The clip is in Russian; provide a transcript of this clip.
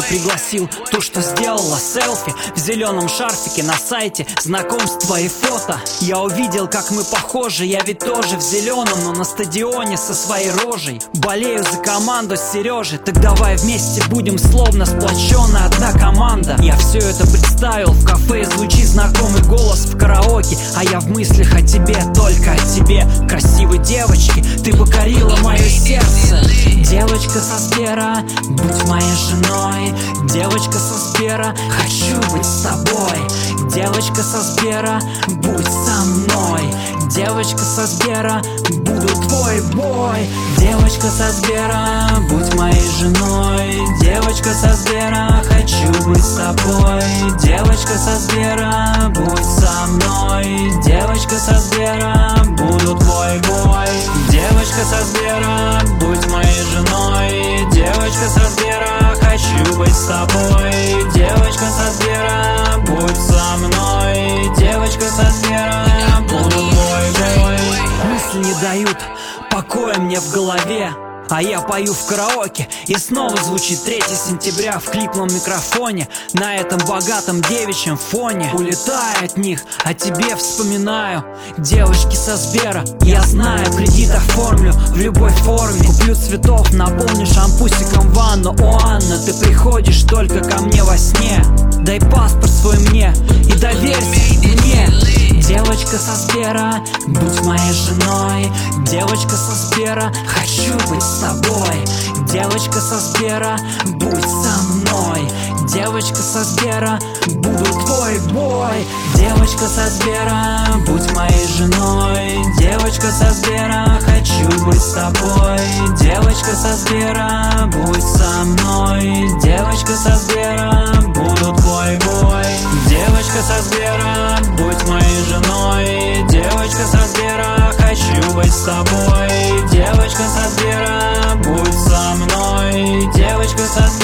пригласил ту, что сделала селфи в зеленом шарфике на сайте знакомства и фото. Я увидел, как мы похожи, я ведь тоже в зеленом, но на стадионе со своей рожей. Болею за команду с Сережей, так давай вместе будем словно сплоченная одна команда. Я все это представил в кафе, звучит знакомый голос в караоке, а я в мыслях о тебе, только о тебе. Красивой девочки, ты покорила мое сердце. Девочка со Сбера, будь моей женой. Девочка со Сбера, хочу быть с тобой. Девочка со Сбера, будь со мной. Девочка со Сбера, буду твой бой. Девочка со Сбера, будь моей женой. Девочка со Сбера, хочу быть с тобой. Девочка со Сбера, будь со мной. Девочка со Сбера, буду твой бой. Девочка со Сбера, будь моей женой. Девочка со Сбера, хочу быть с тобой. Девочка со Сбера, будь со мной. Девочка со Сбера, буду твой бой. Мысли не дают покоя мне в голове, а я пою в караоке, и снова звучит 3 сентября в клипном микрофоне. На этом богатом девичьем фоне улетаю от них, о тебе вспоминаю. Девочки со Сбера, я знаю, кредит оформлю в любой форме. Куплю цветов, наполню шампусиком ванну. О, Анна, ты приходишь только ко мне во сне. Дай паспорт свой мне и доверься мне. Девочка со Сбера, будь моей женой. Девочка со Сбера, хочу быть с тобой. Девочка со Сбера, будь со мной. Девочка со Сбера, буду твой бой. Девочка со Сбера, будь моей женой. Девочка со Сбера, хочу быть с тобой. Девочка со Сбера, будь со мной. Девочка со Сбера, буду твой бой. Девочка со Сбера, будь моей женой. Девочка со Сбера, хочу быть с тобой. Девочка со Сбера, будь со мной. Девочка со Сбера,